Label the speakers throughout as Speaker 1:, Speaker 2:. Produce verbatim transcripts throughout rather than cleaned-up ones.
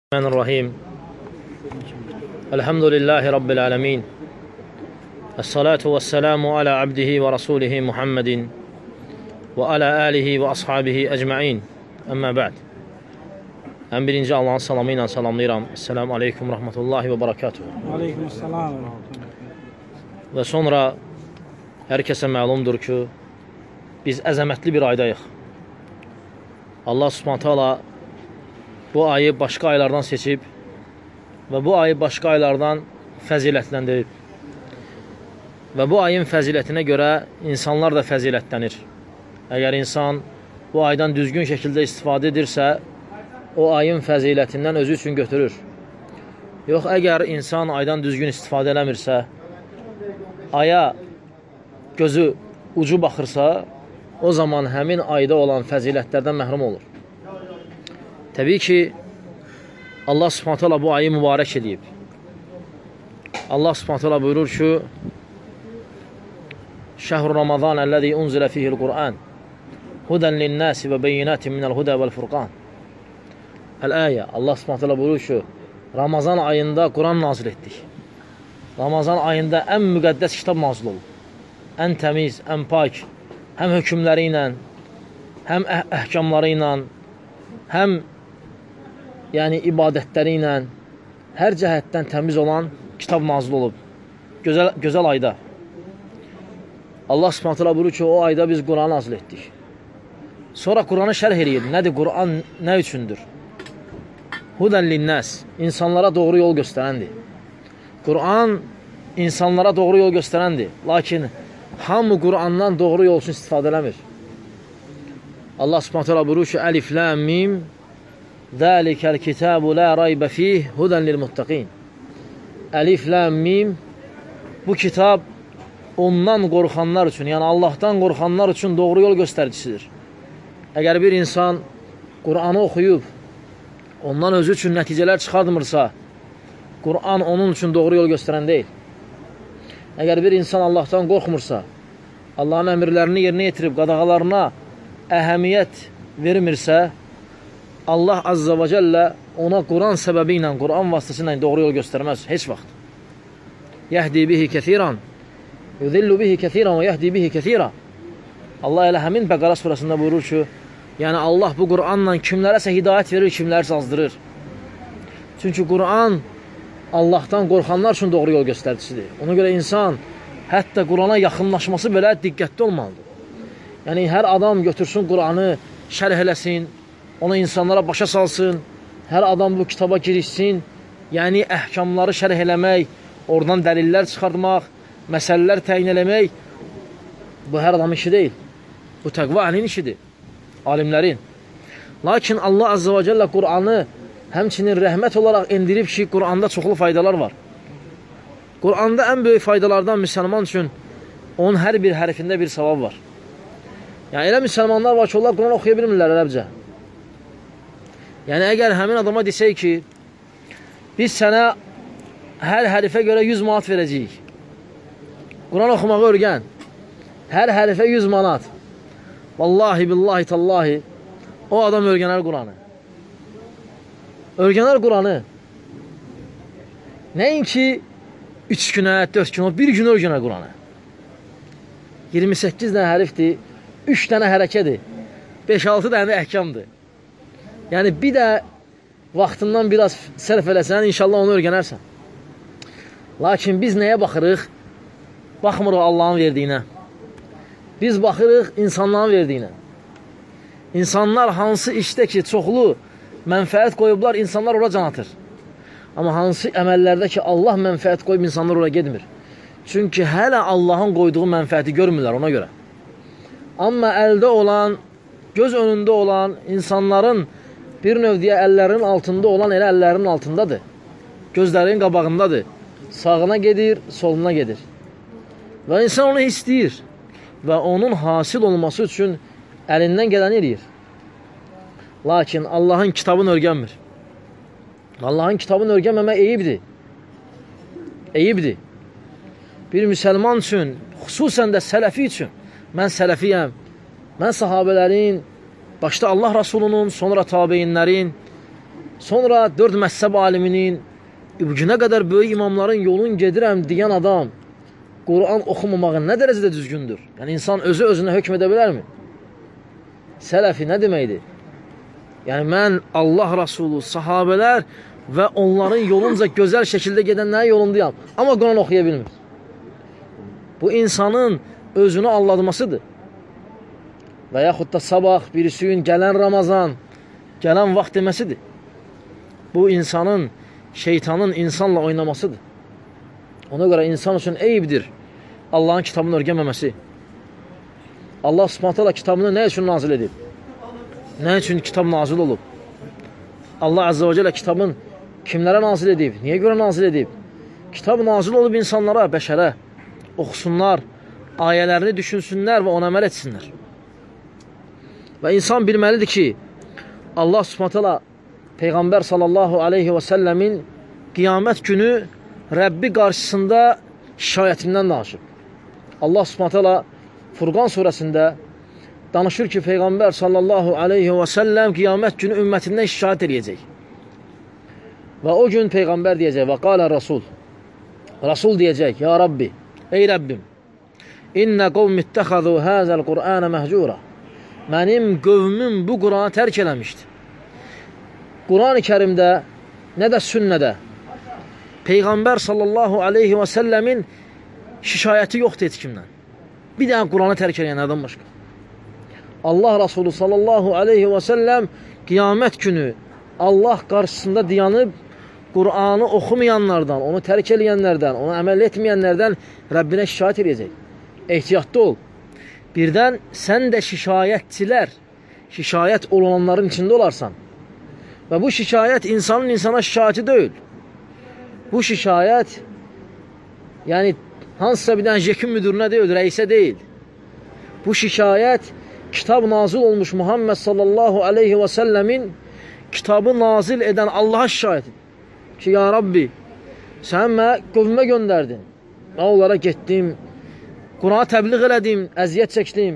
Speaker 1: Bismillahirrahmanirrahim. Elhamdülillahi Rabbil alemin. Esselatu vesselamu ala abdihi ve rasulihi Muhammedin ve ala alihi ve ashabihi ecma'in. Əmmə bə'd. Ən birinci Allahın salamı ilə salamlayıram. Esselamu aleykum, rahmetullahi və barakatuhu.
Speaker 2: Aleykümselam.
Speaker 1: Və sonra hər kəsə məlumdur ki, biz əzəmətli bir aydayıq. Allah subhanət hala bu ayı başqa aylardan seçib və bu ayı başqa aylardan fəzilətləndirib. Və bu ayın fəzilətinə görə insanlar da fəzilətlənir. Əgər insan bu aydan düzgün şəkildə istifadə edirsə, o ayın fəzilətindən özü üçün götürür. Yox, əgər insan aydan düzgün istifadə eləmirsə, aya gözü ucu baxırsa, o zaman həmin ayda olan fəzilətlərdən məhrum olur. Təbii ki, Allah subhanət hala bu ayı mübarək edib. Allah subhanət hala buyurur ki, Şəhr-ü Ramazan əlləzi unzilə fihil Qur'an hudən linnəsi və beyinətin minəl hudə vəl-furqan. Əl-əyə, Allah subhanət hala buyurur ki, Ramazan ayında Quran nazil etdik. Ramazan ayında ən müqəddəs kitab nazil olur. Ən təmiz, ən pak, həm hökmləri ilə, həm əh əhkamları ilə, həm yəni ibadətləri ilə, hər cəhətdən təmiz olan kitab nazil olub. Gözəl, gözəl ayda. Allah subhanət hala buyurur ki, o ayda biz Quranı nazil etdik. Sonra Quranı şərh eləyir. Nədir? Quran nə üçündür? Hudən linnəs, insanlara doğru yol göstərəndir. Quran insanlara doğru yol göstərəndir. Lakin hamı Qurandan doğru yol üçün istifadə eləmir. Allah subhanət hala buyurur ki, Əlif, Ləm, Mim, Zəlikəl kitabu la raybə fih hudən lil-muttaqin. Əlif, Ləm, Mim, bu kitab ondan qorxanlar üçün, yəni Allahdan qorxanlar üçün doğru yol göstəricisidir. Əgər bir insan Quranı oxuyub, ondan özü üçün nəticələr çıxardmırsa, Quran onun üçün doğru yol göstərən deyil. Əgər bir insan Allahdan qorxmursa, Allahın əmirlərini yerinə yetirib, qadağalarına əhəmiyyət vermirsə, Allah Azza və Cəllə ona Quran səbəbi ilə, Quran vasitəsilə doğru yol göstərməz, heç vaxt. Yəhdi bihi kəsiran, yudillu bihi kəsiran və yəhdi bihi kəsira. Allah elə həmin Bəqara surasında buyurur ki, yəni Allah bu Quranla kimlərəsə hidayət verir, kimlərsə azdırır. Çünki Quran Allahdan qorxanlar üçün doğru yol göstəricisidir. Ona görə insan hətta Qurana yaxınlaşması belə diqqətli olmalıdır. Yəni hər adam götürsün Quranı, şərh eləsin, onu insanlara başa salsın, hər adam bu kitaba girişsin, yəni əhkamları şərh eləmək, oradan dəlillər çıxartmaq, məsələlər təyin eləmək, bu hər adamın işi deyil. Bu təqva əhlinin işidir, alimlərin. Lakin Allah Azza və Cəllə Quranı həmçinin rəhmət olaraq indirib ki, Quranda çoxlu faydalar var. Quranda ən böyük faydalardan müsəlman üçün onun hər bir hərfində bir savab var. Yəni elə müsəlmanlar var ki, onlar Quran oxuya bilmirlər ərəbcə. Yəni əgər həmin adama desək ki, biz sənə hər hərfə görə yüz manat verəcəyik. Quran oxumağı öyrən. Hər hərfə yüz manat. Vallahi, billahi, tallahi, o adam öyrənər Quranı. Öyrənər Quranı. Nəinki üç günə, dörd günə, bir gün öyrənər Quranı. iyirmi səkkiz dənə hərfdir, üç dənə hərəkədir, beş altı dənə əhkamdır. Yəni, bir də vaxtından biraz sərf eləsən, inşallah onu öyrənərsən. Lakin biz nəyə baxırıq? Baxmırıq Allahın verdiyinə. Biz baxırıq insanların verdiyinə. İnsanlar hansı işdə ki, çoxlu mənfəət qoyublar, insanlar ora can atır. Amma hansı əməllərdə ki, Allah mənfəət qoyub, insanlar ora gedmir. Çünki hələ Allahın qoyduğu mənfəəti görmürlər ona görə. Amma əldə olan, göz önündə olan insanların bir növdiyə əllərinin altında olan elə əllərinin altındadır. Gözlərinin qabağındadır. Sağına gedir, soluna gedir. Və insan onu istəyir. Və onun hasil olması üçün əlindən gələni eləyir. Lakin Allahın kitabını öyrənmir. Allahın kitabını öyrənməmək eyibdir. Eyibdir. Bir müsəlman üçün, xüsusən də sələfi üçün, mən sələfiyəm, mən sahabələrin, başda Allah Rasulunun, sonra tabeyinlərin, Sonra dörd məzhəb aliminin, bu günə qədər böyük imamların yolun gedirəm deyən adam Quran oxumamağı nə dərəcədə düzgündür? Yəni, insan özü özünə hökm edə bilərmi? Sələfi nə deməkdir? Yəni, mən Allah Rasulü, sahabələr və onların yolunca gözəl şəkildə gedənlərin yolundayam. Amma Quran oxuya bilmir. Bu, insanın özünü aldatmasıdır. Və yaxud da sabah, birisi gün gələn Ramazan, gələn vaxt deməsidir. Bu, insanın, şeytanın insanla oynamasıdır. Ona görə insan üçün eyibdir Allahın kitabını örgənməməsi. Allah Subhanahu taala kitabını nə üçün nazil edib? Nə üçün kitab nazil olub? Allah Azze və Cəllə kitabın kimlərə nazil edib? Niyə görə nazil edib? Kitab nazil olub insanlara, bəşərə, oxusunlar, ayələrini düşünsünlər və ona əməl etsinlər. Və insan bilməlidir ki, Allah Subhanahu taala Peyğəmbər sallallahu aleyhi və səlləmin qiyamət günü Rəbbi qarşısında şikayətindən danışıb. Allah Subhanahu taala Furqan surəsində danışır ki, Peyğəmbər sallallahu aleyhi və səlləm qiyamət günü ümmətindən şikayət edəcək. Və o gün Peyğəmbər deyəcək, və qalə Rasul, Rasul deyəcək, ya Rabbi, ey Rəbbim, İnnə qovm ittəxəzu həzəl Qur'anə məhcura. Mənim qövmüm bu Qur'anı tərk eləmişdir. Quran-ı Kərimdə, nə də sünnədə, Peyğəmbər sallallahu aleyhi və səlləmin şikayəti yoxdur heç kimdən. Bir dənə Quranı tərk eləyənlərdən başqa. Allah Rasulü sallallahu aleyhi və səlləm qiyamət günü Allah qarşısında dayanıb Qur'anı oxumayanlardan, onu tərk eləyənlərdən, onu əməl etməyənlərdən Rəbbinə şikayət edəcək. Ehtiyatlı ol. Birdən sən də şikayətçilər, şikayət olanların içində olarsan. Və bu şikayət insanın insana şikayəti deyil. Bu şikayət, yəni hansısa bir dənə jekin müdürünə deyil, rəisə deyil. Bu şikayət kitab nazil olmuş Muhammed sallallahu aleyhi və səlləmin kitabı nazil edən Allaha şikayət edir. Ki, ya Rabbi, sən mənə qövmə göndərdin. Mən onlara getdim, Quranı təbliğ elədim, əziyyət çəkdim.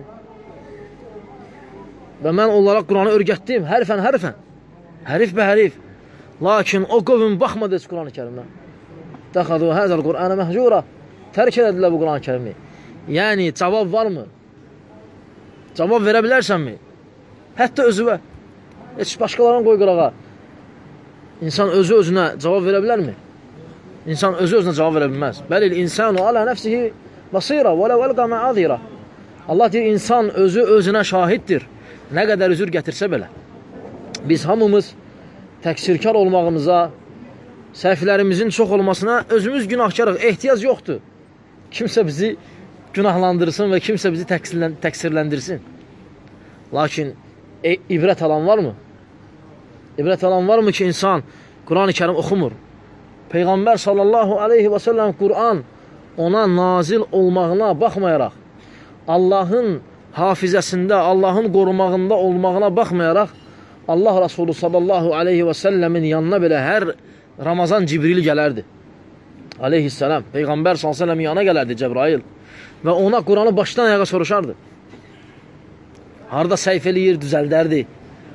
Speaker 1: Və mən onlara Quranı örgətdim, hərfən, hərfən. Hərif bə hərif. Lakin o qövm baxmadı heç Quran-ı Kərimə. Dəxədu həzəl Qur'anə məhcura. Tərk elədilər bu Quran-ı Kərimi. Yəni, cavab varmı? Cavab verə bilərsənmi? Hətta özüvə. Heç başqalarını qoy qırağa. İnsan özü özünə cavab verə bilərmi? İnsan özü özünə cavab verə bilməz. Bəlil insanu alə nəfsihi basira və lə vəlqa mə'azira. Allah deyir, insan özü özünə şahiddir. Nə qədər üzür gətirsə belə. Biz hamımız təqsirkar olmağımıza, səhvlərimizin çox olmasına özümüz günahkarıq, ehtiyac yoxdur. Kimsə bizi günahlandırsın və kimsə bizi təqsirləndirsin. Lakin e, ibrət alan varmı? İbrət alan varmı ki, insan Quran-ı Kərim oxumur? Peyğəmbər sallallahu aleyhi və səlləm Quran ona nazil olmağına baxmayaraq, Allahın hafizəsində, Allahın qorumağında olmağına baxmayaraq, Allah Rasulü sallallahu aleyhi və səlləmin yanına belə hər Ramazan Cibril gələrdi. Aleyhisselam. Peyğəmbər sallallahu aleyhi və səlləmin yanına gələrdi Cəbrail. Və ona Quranı başdan ayağa soruşardı. Harada səhv eləyir, düzəldərdi.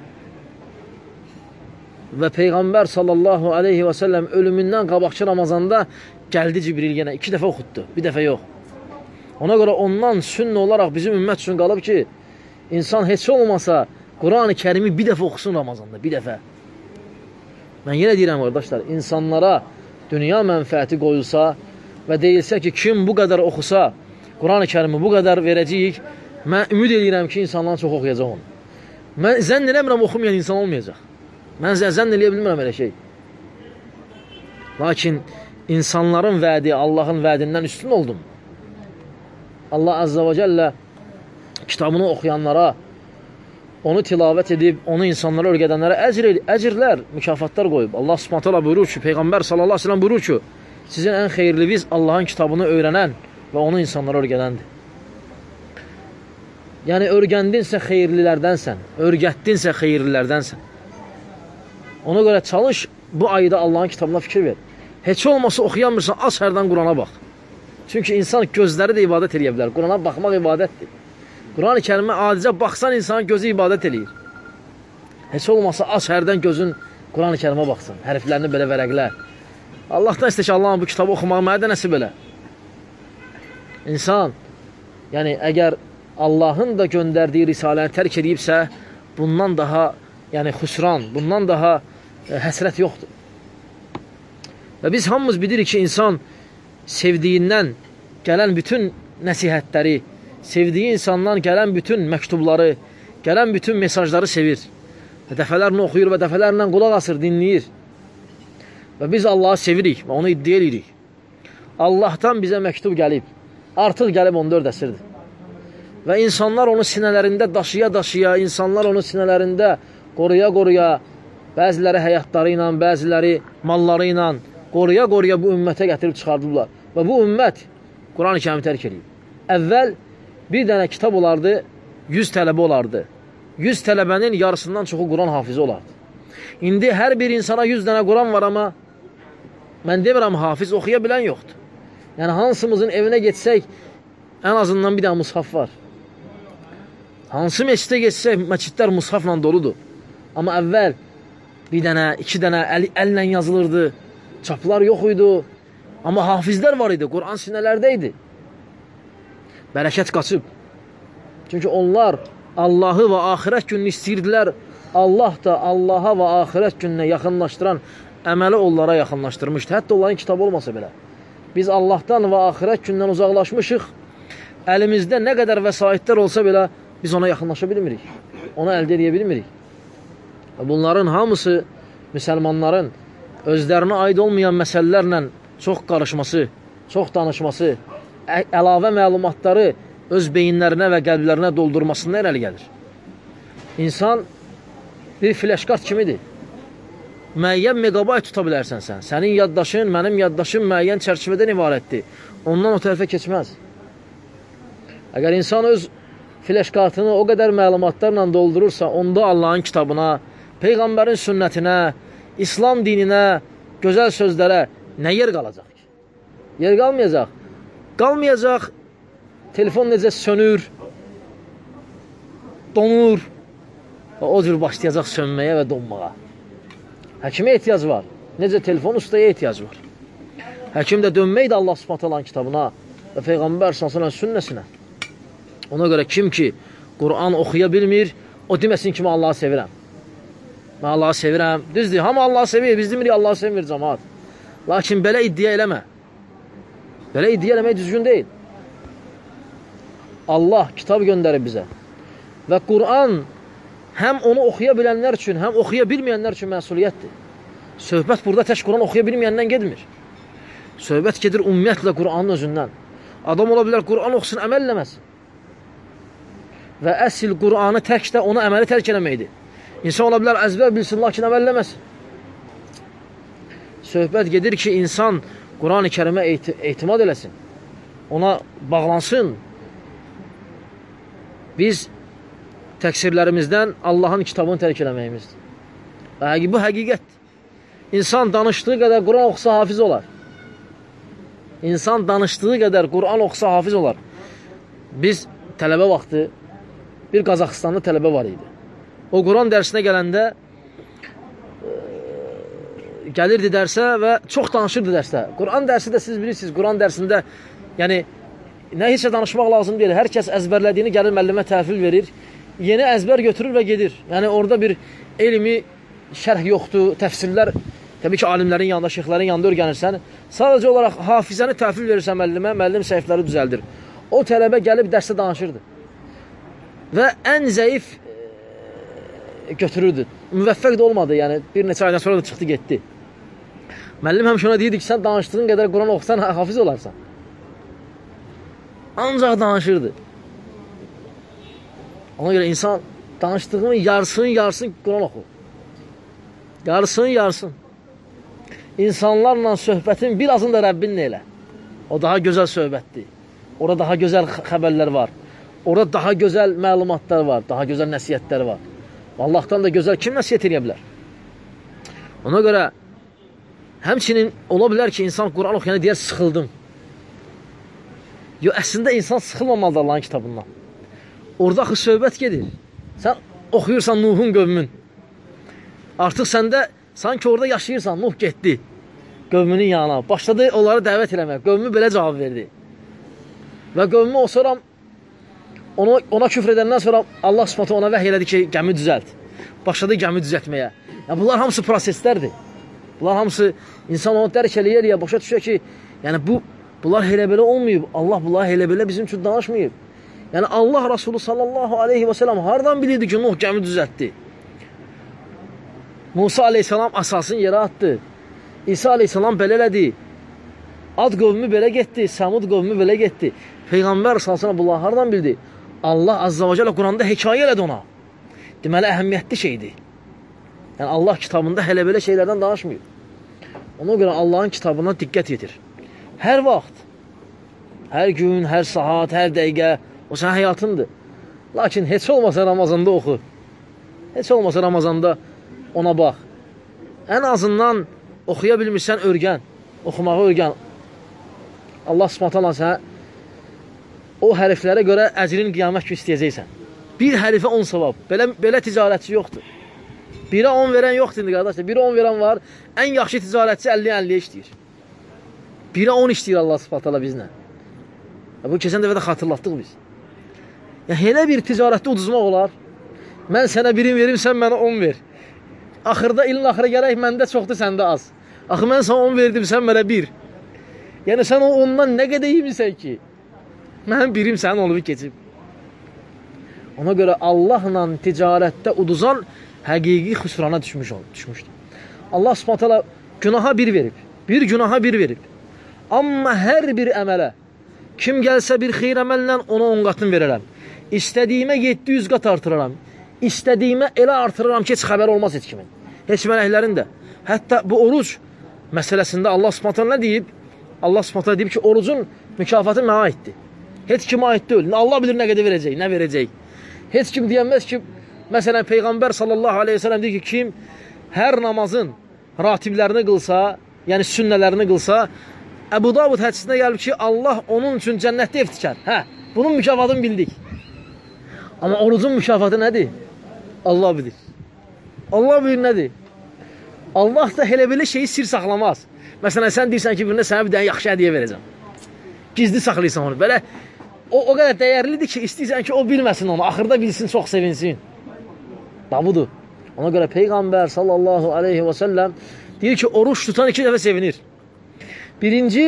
Speaker 1: Və Peyğəmbər sallallahu aleyhi və səlləm ölümündən qabaqçı Ramazanda gəldi Cibril yenə. İki dəfə oxutdu, bir dəfə yox. Ona görə ondan sünnə olaraq bizim ümmət üçün qalıb ki, insan heç olmasa Quran-ı Kərimi bir dəfə oxusun Ramazanda, bir dəfə. Mən yenə deyirəm, qardaşlar, insanlara dünya mənfəəti qoyulsa və deyilsə ki, kim bu qədər oxusa, Quran-ı Kərimi bu qədər verəcəyik, mən ümid edirəm ki, insanlar çox oxuyacaq onu. Mən zənn eləmirəm, oxumayan insan olmayacaq. Mən zənn eləyə bilmirəm elə şey. Lakin insanların vədi Allahın vədindən üstün oldum. Allah Azze və Cəllə kitabını oxuyanlara, onu tilavət edib, onu insanlara örgədənlərə əcr, əcrlər, mükafatlar qoyub. Allah Subhanahu taala buyurur ki, Peyğəmbər sallallahu aleyhi ve sellem buyurur ki, sizin ən xeyirliniz Allahın kitabını öyrənən və onu insanlara örgədəndir. Yəni, örgəndinsə xeyirlilərdənsən, örgətdinsə xeyirlilərdənsən. Ona görə çalış, bu ayda Allahın kitabına fikir ver. Heç olmasa oxuyanmırsan, az hərdən Qurana bax. Çünki insan gözləri də ibadət edə bilər. Qurana baxmaq ibadətdir. Quran-ı Kərimə adicə baxsan insanın gözü ibadət eləyir. Heç olmasa az hərdən gözün Quran-ı Kərimə baxsın, hərflərini belə vərəqlər. Allahdan istə ki, Allahın bu kitabı oxumaq mənə də nəsib elə. İnsan, yəni əgər Allahın da göndərdiyi risaləni tərk edibsə, bundan daha yəni xüsran, bundan daha e, həsrət yoxdur. Və biz hamımız bilirik ki, insan sevdiyindən gələn bütün nəsihətləri, sevdiyi insandan gələn bütün məktubları, gələn bütün mesajları sevir. Və dəfələrini oxuyur və dəfələrlə qulaq asır, dinləyir. Və biz Allahı sevirik və onu iddia edirik. Allahdan bizə məktub gəlib, artıq gəlib on dörd əsrdir. Və insanlar onu sinələrində daşıya-daşıya, insanlar onu sinələrində qoruya-qoruya, bəziləri həyatları ilə, bəziləri malları ilə qoruya-qoruya bu ümmətə gətirib çıxardıblar. Və bu ümmət Quran-ı Kərimi tərk edib. Əvvəl bir dənə kitab olardı, yüz tələbə olardı. yüz tələbənin yarısından çoxu Quran hafizi olardı. İndi hər bir insana yüz dənə Quran var, amma mən demirəm, hafiz oxuya bilən yoxdur. Yəni, hansımızın evinə getsək, ən azından bir dənə mushaf var. Hansı məscidə getsək, məscidlər mushafla doludur. Amma əvvəl bir dənə, iki dənə əl, əllə yazılırdı, çaplar yox idi. Amma hafizlər var idi, Quran sinələrdə idi. Bərəkət qaçıb. Çünki onlar Allahı və axirət gününü istəyirdilər. Allah da Allaha və axirət gününə yaxınlaşdıran əməli onlara yaxınlaşdırmışdı. Hətta onların kitabı olmasa belə. Biz Allahdan və axirət gündən uzaqlaşmışıq. Əlimizdə nə qədər vəsaitlər olsa belə biz ona yaxınlaşa bilmirik. Onu əldə edə bilmirik. Bunların hamısı müsəlmanların özlərinə aid olmayan məsələlərlə çox qarışması, çox danışması, əlavə məlumatları öz beyinlərinə və qəlblərinə doldurmasından irəli gəlir. İnsan bir fləşkart kimidir. Müəyyən megabayt tuta bilərsən sən. Sənin yaddaşın, mənim yaddaşım müəyyən çərçivədən ibarətdir. Ondan o tərəfə keçməz. Əgər insan öz fləşkartını o qədər məlumatlarla doldurursa, onda Allahın kitabına, Peyğəmbərin sünnətinə, İslam dininə, gözəl sözlərə nə yer qalacaq ki? Yer qalmayacaq. Qalmayacaq. Telefon necə sönür, donur və o cür başlayacaq sönməyə və donmağa. Həkimə ehtiyac var. Necə telefon ustaya ehtiyac var. Həkim də dönmək də Allah Subhanahu taalanın kitabına və Peyğəmbər sallallahu əleyhi və səlləm sünnəsinə. Ona görə kim ki Quran oxuya bilmir, o deməsin ki, mən Allahı sevirəm. Mən Allahı sevirəm. Düzdür, hamı Allahı sevir. Biz demirik Allahı sevmir cəmaat. Lakin belə iddia eləmə. Belə iddia eləmək düzgün deyil. Allah kitab göndərib bizə. Və Quran həm onu oxuya bilənlər üçün, həm oxuya bilməyənlər üçün məsuliyyətdir. Söhbət burada tək Quran oxuya bilməyəndən gedmir. Söhbət gedir ümumiyyətlə Quranın özündən. Adam ola bilər, Quran oxusun, əməl eləməsin. Və əsl Quranı təkdə onu əməli tərk eləməkdir. İnsan ola bilər, əzbər bilsin, lakin əməl eləməsin. Söhbət gedir ki, insan Quran-ı Kərimə etimad eləsin. Ona bağlansın. Biz təqsirlərimizdən Allahın kitabını tərk eləməyimizdir. Və bu həqiqətdir. İnsan danışdığı qədər Quran oxusa hafiz olar. İnsan danışdığı qədər Quran oxusa hafiz olar. Biz tələbə vaxtı bir Qazaxıstanlı tələbə var idi. O Quran dərsinə gələndə e, gəlirdi dərsə və çox danışırdı dərsdə. Quran dərsi də siz bilirsiniz, Quran dərsində yəni nə heç danışmaq lazım deyil. Hər kəs əzbərlədiyini gəlir müəllimə təhvil verir. Yeni əzbər götürür və gedir. Yəni orada bir elmi şərh yoxdur, təfsirlər, təbii ki, alimlərin yanında, şeyxlərin yanında öyrənirsən. Sadəcə olaraq hafizəni təhvil verirsən müəllimə, müəllim səhifləri düzəldir. O tələbə gəlib dərsdə danışırdı. Və ən zəif e, götürürdü. Müvəffəq də olmadı, yəni bir neçə aydan sonra da çıxdı, getdi. Müəllim həmişə ona deyirdi ki, sən danışdığın qədər Quran oxusan, hafiz olarsan. Ancaq danışırdı. Ona görə insan danışdığını yarsın, yarsın Quran oxu. Yarsın, yarsın. İnsanlarla söhbətin birazını da Rəbbinlə elə. O daha gözəl söhbətdir. Orada daha gözəl xəbərlər var. Orada daha gözəl məlumatlar var. Daha gözəl nəsiyyətlər var. Allahdan da gözəl kim nəsiyyət edə bilər? Ona görə həmçinin ola bilər ki, insan Quran oxuyana deyər, sıxıldım. Yo, əslində insan sıxılmamalıdır Allahın kitabından. Orada axı söhbət gedir. Sən oxuyursan Nuhun qövmün. Artıq səndə Sanki orada yaşayırsan, Nuh getdi qövmünün yanına. Başladı onları dəvət eləmək. Qövmü belə cavab verdi. Və qövmü o sonra ona, ona küfr edəndən sonra Allah Subhanahu ona vəhy elədi ki, gəmi düzəlt. Başladı gəmi düzəltməyə. Yəni, bunlar hamısı proseslərdir. Bunlar hamısı insan onu dərk eləyər ya, başa düşür ki, yəni bu, bunlar elə belə olmayıb. Allah bunlar elə belə bizim üçün danışmayıb. Yəni Allah Rasulü sallallahu aleyhi və sələm hardan bilirdi ki, Nuh gəmi düzəltdi? Musa aleyhissalam asasını yerə atdı. İsa aleyhissalam belə elədi. Ad qövmü belə getdi, Səmud qövmü belə getdi. Peyğəmbər sallallahu bunlar hardan bildi? Allah azza və cəllə Quranda hekayə elədi ona. Deməli, əhəmiyyətli şeydir. Yəni Allah kitabında hələ belə şeylərdən danışmıyor. Ona görə Allahın kitabına diqqət yetir. Hər vaxt, hər gün, hər saat, hər dəqiqə o sənin həyatındır. Lakin heç olmasa Ramazanda oxu. Heç olmasa Ramazanda ona bax. Ən azından oxuya bilmirsən, örgən. Oxumağı örgən. Allah Subhanahu sənə o hərflərə görə əcrin qiyamət günü istəyəcəksən. Bir hərfə on savab. Belə, belə ticarətçi yoxdur. Birə on verən yoxdur indi qardaşlar. Birə on verən var. Ən yaxşı ticarətçi əlli əlliyə işləyir. Birə on işləyir Allah Subhanahu bizlə. Bu keçən dəfə də xatırlatdıq biz. Ya, elə bir ticarətdə uduzmaq olar. Mən sənə birin verim, sən mənə on ver. Axırda ilin axırı gələk, məndə çoxdur, səndə az. Axı mən sana on verdim, sən mənə bir. Yəni sən o ondan nə qədər yemirsən ki? Mənim birim sənin olub keçib. Ona görə Allahla ticarətdə uduzan həqiqi xüsrana düşmüş, düşmüşdür. Allah Subhanahu günaha bir verib. Bir günaha bir verib. Amma hər bir əmələ kim gəlsə bir xeyir əməllə ona on qatını verərəm. İstədiyimə yeddi yüz qat artıraram. İstədiyimə elə artıraram ki, heç xəbər olmaz heç kimin. Heç mələklərin də. Hətta bu oruc məsələsində Allah Subhanahu nə deyib? Allah Subhanahu deyib ki, orucun mükafatı mənə aiddir. Heç kimə aid deyil. Allah bilir nə qədər verəcək, nə verəcək. Heç kim deyəməz ki, məsələn, Peyğəmbər sallallahu aleyhi ve sellem deyir ki, kim hər namazın ratiblərini qılsa, yəni sünnələrini qılsa, Əbu Davud hədisində gəlib ki, Allah onun üçün cənnətdə ev tikər. Hə, bunun mükafatını bildik. Amma orucun mükafatı nədir? Allah bilir. Allah bilir nədir? Allah da elə belə şeyi sir saxlamaz. Məsələn, sən deyirsən ki, birində sənə bir dənə yaxşı hədiyyə verəcəm. Gizli saxlayırsan onu. Belə, o, o qədər dəyərlidir ki, istəyirsən ki, o bilməsin onu. Axırda bilsin, çox sevinsin. Da budur. Ona görə Peyğəmbər sallallahu aleyhi və səlləm deyir ki, oruç tutan iki dəfə sevinir. Birinci,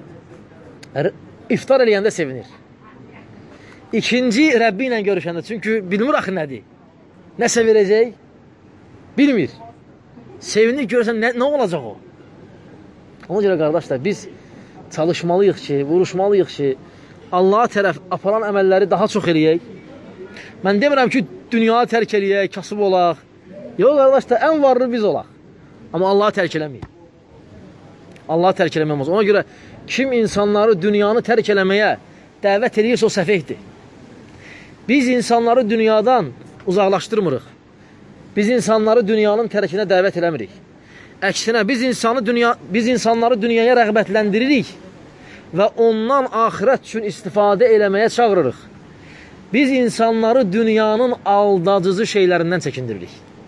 Speaker 1: iftar eləyəndə sevinir. İkinci, Rəbbi ilə görüşəndə. Çünki bilmir axı nədir? Nəsə verəcək? Bilmir. Sevinir, görürsən, nə, nə olacaq o? Ona görə, qardaşlar, biz çalışmalıyıq ki, vuruşmalıyıq ki, Allaha tərəf aparan əməlləri daha çox eləyək. Mən demirəm ki, dünyanı tərk eləyək, kasıb olaq. Yox, qardaşlar, ən varlı biz olaq. Amma Allaha tərk eləməyik. Allaha tərk eləmək olmaz. Ona görə kim insanları dünyanı tərk eləməyə dəvət edirsə o səfehdir. Biz insanları dünyadan uzaqlaşdırmırıq. Biz insanları dünyanın tərkinə dəvət eləmirik. Əksinə, biz, insanı dünya, biz insanları dünyaya rəğbətləndiririk və ondan axirət üçün istifadə eləməyə çağırırıq. Biz insanları dünyanın aldacıcı şeylərindən çəkindiririk.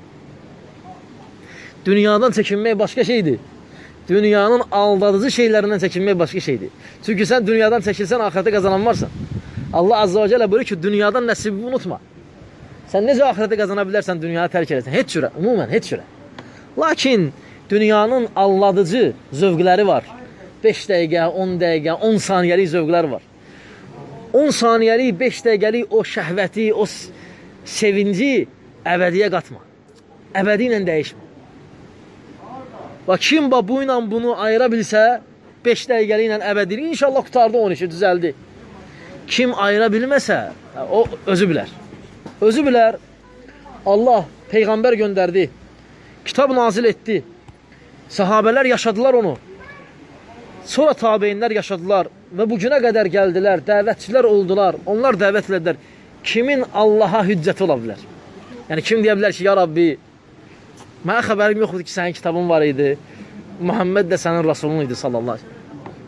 Speaker 1: Dünyadan çəkinmək başqa şeydir. Dünyanın aldadıcı şeylərindən çəkinmək başqa şeydir. Çünki sən dünyadan çəkilsən, axirətə qazananmarsan. Allah azza və cəllə buyurur ki, dünyadan nəsibini unutma. Sən necə axirətə qazana bilərsən, dünyanı tərk edərsən? Heç cürə, umumən, heç cürə. Lakin dünyanın aldadıcı zövqləri var. beş dəqiqə, on dəqiqə, on saniyəlik zövqlər var. on saniyəlik, beş dəqiqəlik o şəhvəti, o sevinci əbədiyə qatma. Əbədi ilə dəyişmə. Bax, kim bu ilə bunu ayıra bilsə, beş dəqiqəli ilə əbədilik, inşallah qutardı on işi, düzəldi. Kim ayıra bilməsə, o özü bilər. Özü bilər, Allah Peyğəmbər göndərdi, kitab nazil etdi, sahabələr yaşadılar onu, sonra tabeinlər yaşadılar və bu günə qədər gəldilər, dəvətçilər oldular, onlar dəvət edilər. Kimin Allaha hüccəti ola bilər? Yəni, kim deyə bilər ki, ya Rabbi, mənə xəbərim yoxdur ki, sənin kitabın var idi, Muhammed də sənin Rasulun idi, sallallahu aleyhi.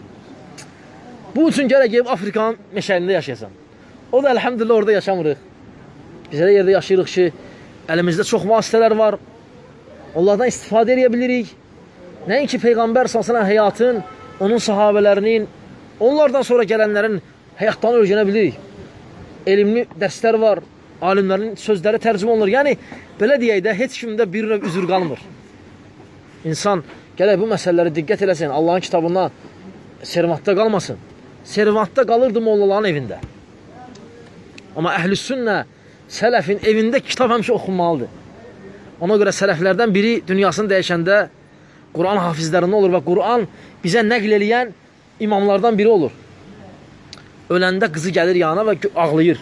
Speaker 1: Bu üçün gərək gəlib Afrikanın meşəlində yaşayasan. O da əlhəmdülillah orada yaşamırıq. Biz elə yerdə yaşayırıq ki, əlimizdə çox vasitələr var. onlardan istifadə edə bilirik. Nəinki Peyğəmbər sallallahu əleyhi həyatın, onun sahabələrinin, onlardan sonra gələnlərin həyatlarını öyrənə bilirik. Elmli dərslər var, alimlərin sözləri tərcümə olunur. Yəni, belə deyək də, heç kimdə bir növ üzür qalmır. İnsan gələk bu məsələləri diqqət eləsin, Allahın kitabından servatda qalmasın. Servatda qalırdı mollaların evində. Amma əhl-i sünnə, sələfin evində kitab həmişə oxunmalıdır. Ona görə sələflərdən biri dünyasını dəyişəndə Quran hafizlərində olur və Quran bizə nəql eləyən imamlardan biri olur. Öləndə qızı gəlir yanına və ağlayır.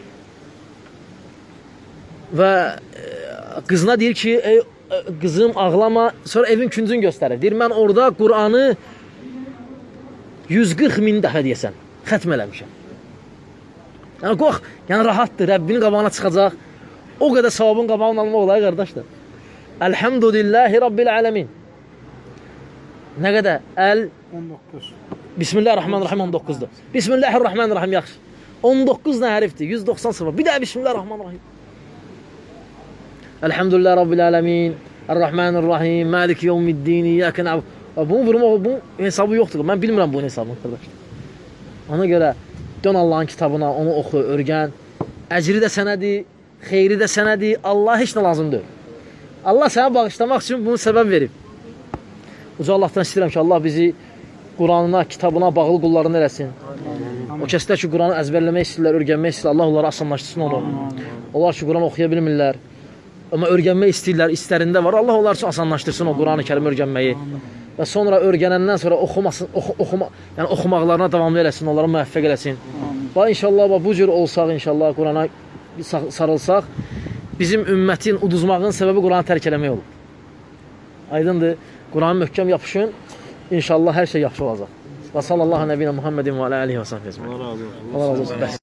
Speaker 1: Və qızına deyir ki, ey, qızım ağlama, sonra evin küncünü göstərir. Deyir, mən orada Quranı yüz qırx min dəfə deyəsən, xətm eləmişəm. Yəni, qox, yəni rahatdır, Rəbbinin qabağına çıxacaq. O qədər savabın qabağını almaq olayı, qardaşlar. Elhamdülillahi Rabbil ələmin. Nə qədər? Əl...
Speaker 2: on doqquz.
Speaker 1: Bismillahirrahmanirrahim on doqquzdur. Bismillahirrahmanirrahim yaxşı. on doqquz nə hərifdir? yüz doxsan sıfır. Bir də Bismillahirrahmanirrahim. Elhamdülillah Rabbil ələmin. Errahmanirrahim. Maliki yevmiddin. İyyâke na'budu. Bunu vurmaq, bu hesabı yoxdur. Mən bilmirəm bunun hesabını, qardaşlar. Ona görə dön Allahın kitabına, onu oxu, örgən. Əcri də sənədir, xeyri də sənədir. Allah heç nə lazımdır. Allah sənə bağışlamaq üçün bunu səbəb verib. Uca Allahdan istəyirəm ki, Allah bizi Quranına, kitabına bağlı qullarını eləsin. O kəslər ki, Quranı əzbərləmək istəyirlər, örgənmək istəyirlər, Allah onları asanlaşdırsın onu. Onlar ki, Quranı oxuya bilmirlər, amma örgənmək istəyirlər, istərində var. Allah onlar üçün asanlaşdırsın o Quranı kərimi örgənməyi. Və sonra örgənəndən sonra oxumasın, oxu, oxuma, yəni oxumaqlarına davamlı eləsin, onlara müvəffəq eləsin. Və inşallah bu cür olsaq, inşallah Qurana sarılsaq, bizim ümmətin uduzmağının səbəbi Quranı tərk eləmək olur. Aydındır, Quranı möhkəm yapışın, inşallah hər şey yaxşı olacaq. Və sallallahu nəbiyyə Muhammedin və alə alihi və sahbihi. Allah razı olsun.